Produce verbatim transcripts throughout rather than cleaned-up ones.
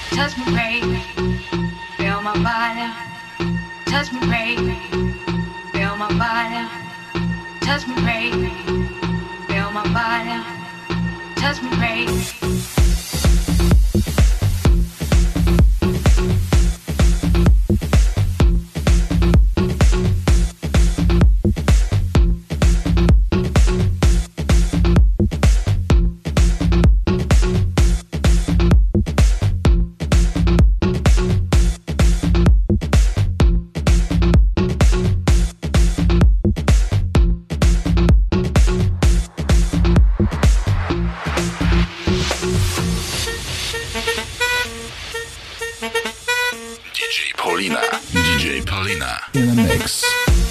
touch me, baby, feel my body, touch me, baby, feel my body, touch me, baby, feel my body, touch me, baby. In a mix.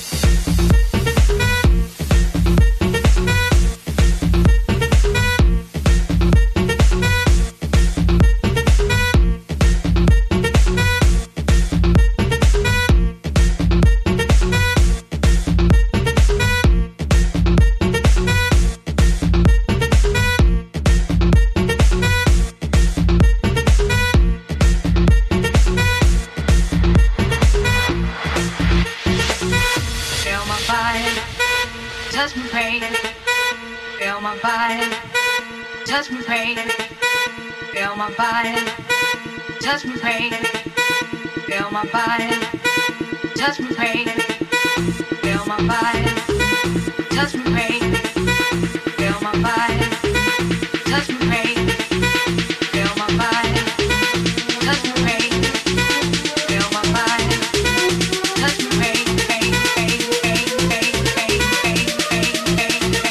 Touch me, baby, feel my body. Touch me, baby, feel my body. Touch me, baby, feel my body. Touch me, baby, feel my body. Touch me, baby, feel my body. Touch me, baby, feel my body. Touch me, baby, feel my body. Touch me, baby, baby, baby, baby, baby, baby, baby.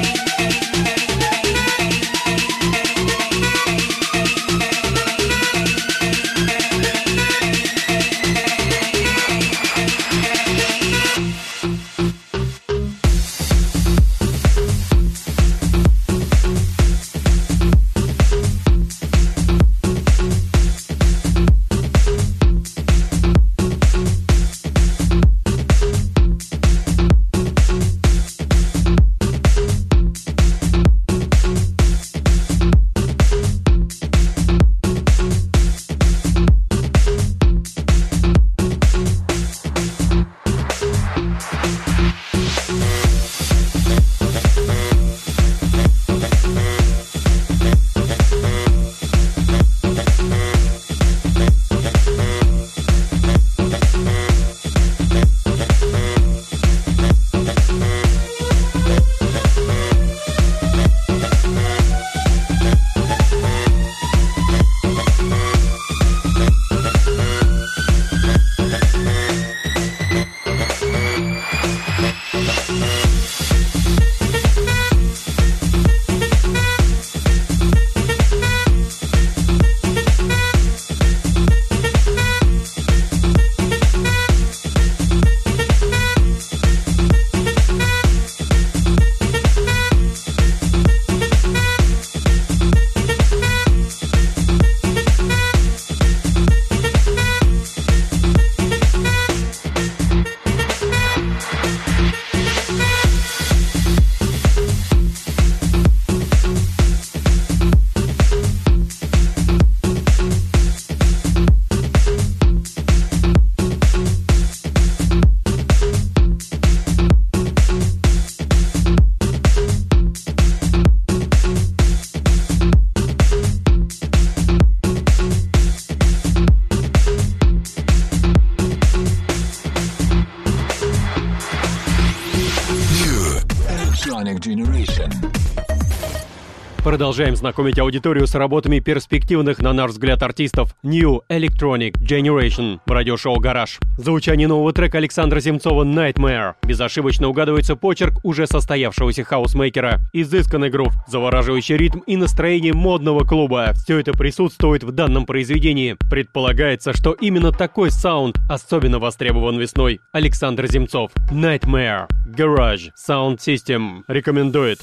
Продолжаем знакомить аудиторию с работами перспективных, на наш взгляд, артистов New Electronic Generation в радиошоу «Гараж». Звучание нового трека Александра Земцова «Nightmare». Безошибочно угадывается почерк уже состоявшегося хаусмейкера. Изысканный грув, завораживающий ритм и настроение модного клуба. Все это присутствует в данном произведении. Предполагается, что именно такой саунд особенно востребован весной. Александр Земцов «Nightmare». Garage Sound System рекомендует.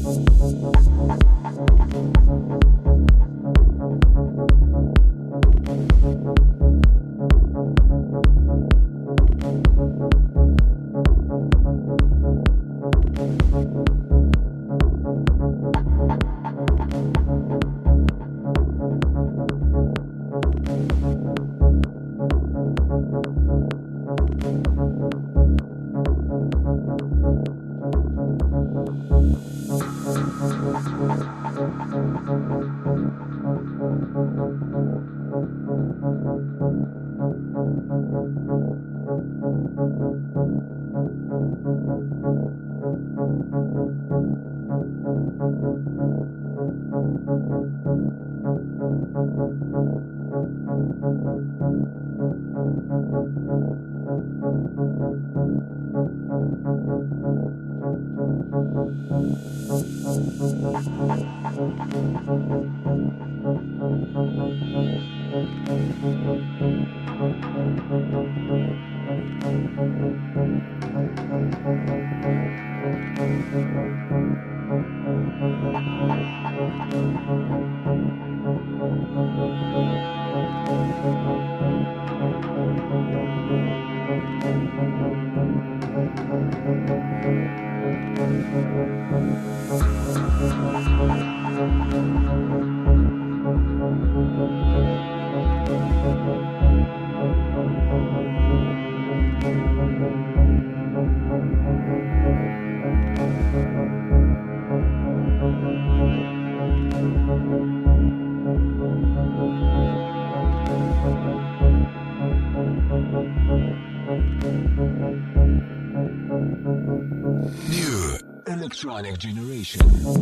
New electronic generation.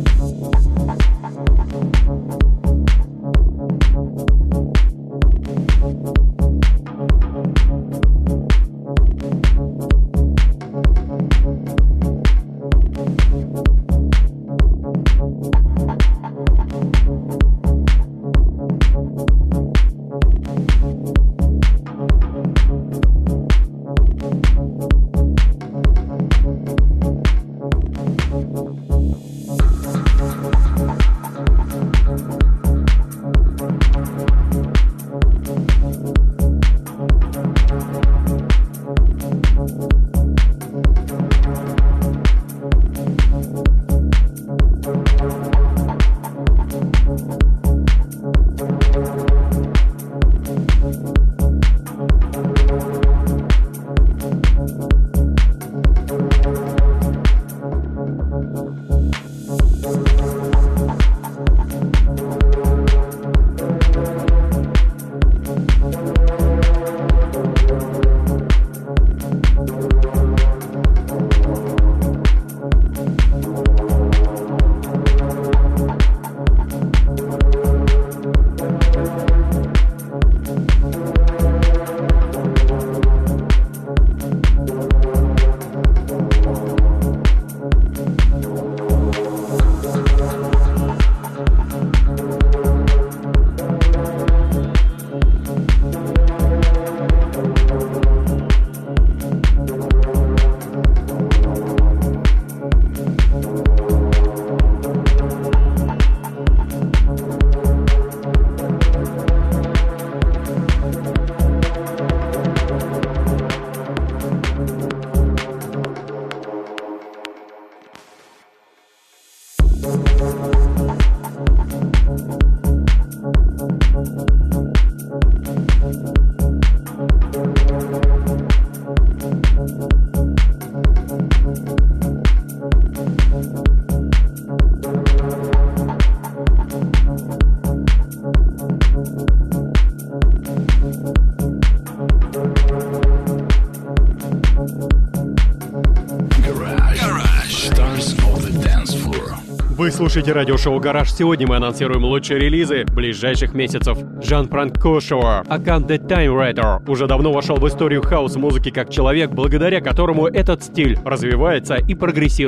Вы слушаете радиошоу «Гараж». Сегодня мы анонсируем лучшие релизы ближайших месяцев. Жан-Франк Кошуа, I Can't The Time Writer, уже давно вошел в историю хаус-музыки как человек, благодаря которому этот стиль развивается и прогрессирует.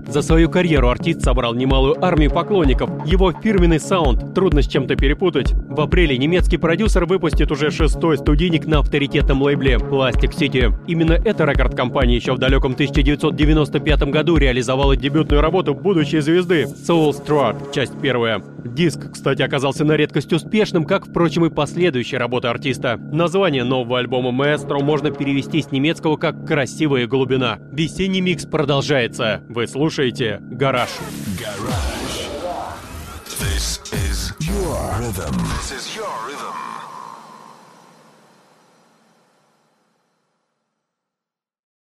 За свою карьеру артист собрал немалую армию поклонников. Его фирменный саунд трудно с чем-то перепутать. В апреле немецкий продюсер выпустит уже шестой студийник на авторитетном лейбле Plastic City. Именно эта рекорд-компания еще в далеком тысяча девятьсот девяносто пятом году реализовала дебютную работу будущей звезды Soul Strut, часть первая. Диск, кстати, оказался на редкость успешным, как, впрочем, и последующие работы артиста. Название нового альбома Maestro можно перевести с немецкого как «красивая глубина». Весенний микс продолжается. Вы слушаете «Гараж». Garage. This is your rhythm. This is your rhythm.